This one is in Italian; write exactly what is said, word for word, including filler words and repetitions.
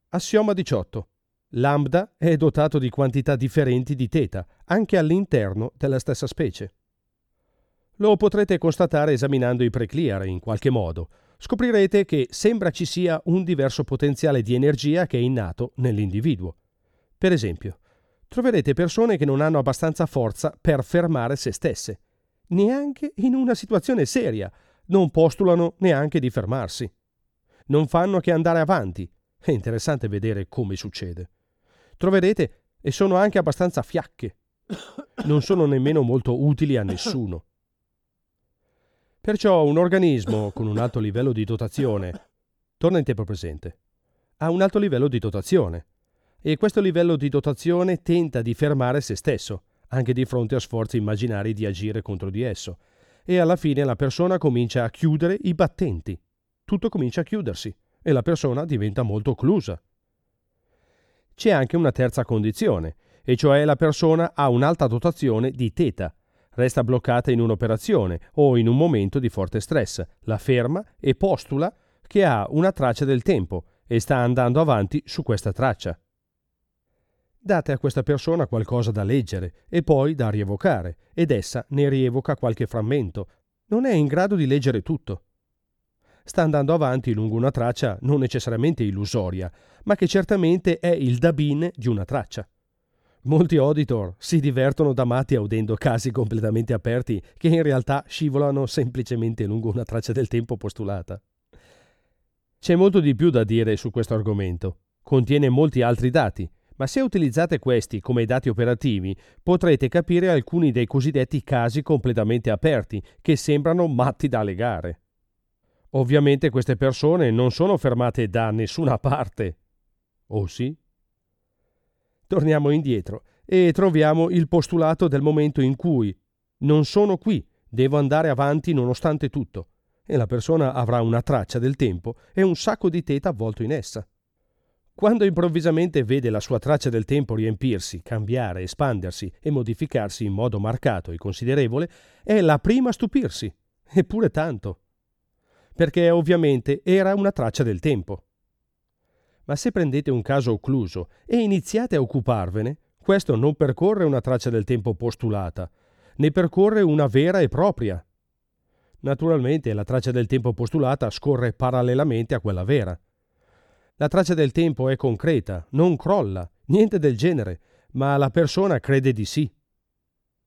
Assioma diciotto. Lambda è dotato di quantità differenti di θ, anche all'interno della stessa specie. Lo potrete constatare esaminando i preclear in qualche modo. Scoprirete che sembra ci sia un diverso potenziale di energia che è innato nell'individuo. Per esempio, troverete persone che non hanno abbastanza forza per fermare se stesse. Neanche in una situazione seria. Non postulano neanche di fermarsi. Non fanno che andare avanti. È interessante vedere come succede. Troverete e sono anche abbastanza fiacche. Non sono nemmeno molto utili a nessuno. Perciò un organismo con un alto livello di dotazione, torna in tempo presente, ha un alto livello di dotazione e questo livello di dotazione tenta di fermare se stesso, anche di fronte a sforzi immaginari di agire contro di esso, e alla fine la persona comincia a chiudere i battenti. Tutto comincia a chiudersi e la persona diventa molto occlusa. C'è anche una terza condizione, e cioè la persona ha un'alta dotazione di θ, resta bloccata in un'operazione o in un momento di forte stress, la ferma e postula che ha una traccia del tempo e sta andando avanti su questa traccia. Date a questa persona qualcosa da leggere e poi da rievocare, ed essa ne rievoca qualche frammento. Non è in grado di leggere tutto. Sta andando avanti lungo una traccia non necessariamente illusoria, ma che certamente è il dabin di una traccia. Molti auditor si divertono da matti udendo casi completamente aperti che in realtà scivolano semplicemente lungo una traccia del tempo postulata. C'è molto di più da dire su questo argomento. Contiene molti altri dati, ma se utilizzate questi come dati operativi potrete capire alcuni dei cosiddetti casi completamente aperti che sembrano matti da legare. Ovviamente queste persone non sono fermate da nessuna parte. O sì? Torniamo indietro e troviamo il postulato del momento in cui non sono qui, devo andare avanti nonostante tutto, e la persona avrà una traccia del tempo e un sacco di θ avvolto in essa. Quando improvvisamente vede la sua traccia del tempo riempirsi, cambiare, espandersi e modificarsi in modo marcato e considerevole, è la prima a stupirsi, eppure tanto, perché ovviamente era una traccia del tempo. Ma se prendete un caso occluso e iniziate a occuparvene, questo non percorre una traccia del tempo postulata, ne percorre una vera e propria. Naturalmente la traccia del tempo postulata scorre parallelamente a quella vera. La traccia del tempo è concreta, non crolla, niente del genere, ma la persona crede di sì.